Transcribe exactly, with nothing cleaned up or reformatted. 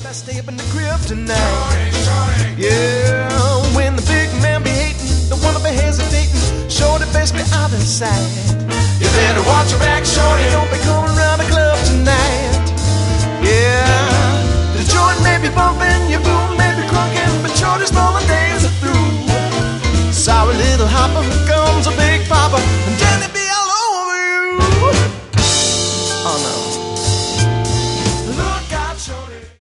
best stay up in the crib tonight. Yeah, when the big man be hating, don't wanna be hesitating. Shorty, best be out of sight. You better watch your back, shorty. Don't be coming around the club tonight.